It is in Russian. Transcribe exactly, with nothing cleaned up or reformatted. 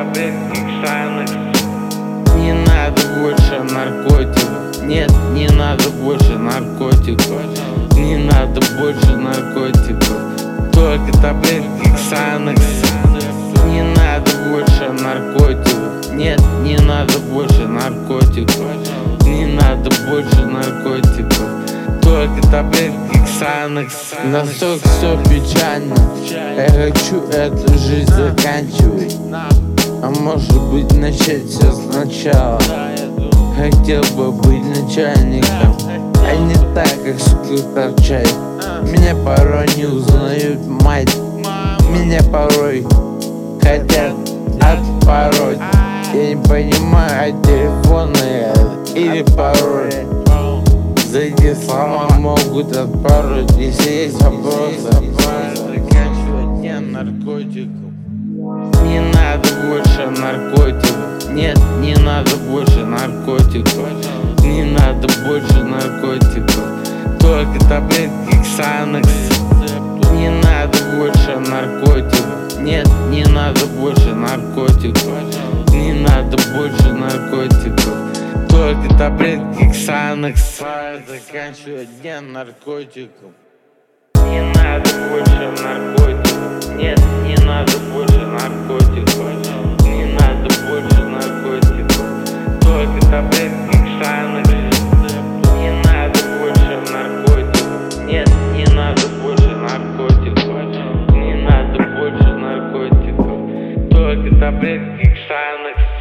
таблетки Ксанакс. Не надо больше наркотиков. Нет, не надо больше наркотиков. Не надо больше наркотиков. Только таблетки Ксанакс. Не надо больше наркотиков. Нет, не надо больше наркотиков. Не надо больше наркотиков. Только таблетки Ксанакс. Настолько все печально. Я хочу эту жизнь заканчивать. А может быть начать все сначала. Хотел бы быть начальником, а не так, как суки торчать. Меня порой не узнают мать. Меня порой хотят отпороть. Я не понимаю, от телефона это или пароль. За эти слова могут отпороть. Если есть вопросы, заканчивать не наркотиков. Не надо больше наркотиков. Нет, не надо больше наркотиков. Не надо больше наркотиков. Только таблетки Ксанакс. Не надо больше наркотиков. Нет, не надо больше наркотиков. Не надо больше наркотиков. Только таблетки Ксанакс. Заканчивать день наркотиков. Не надо больше наркотиков. Нет, не надо больше наркотиков. Не надо больше наркотиков. Только таблетки Ксанакс. Не надо больше наркотиков. Нет, не надо больше наркотиков. Не надо больше наркотиков. Только таблетки Ксанакс.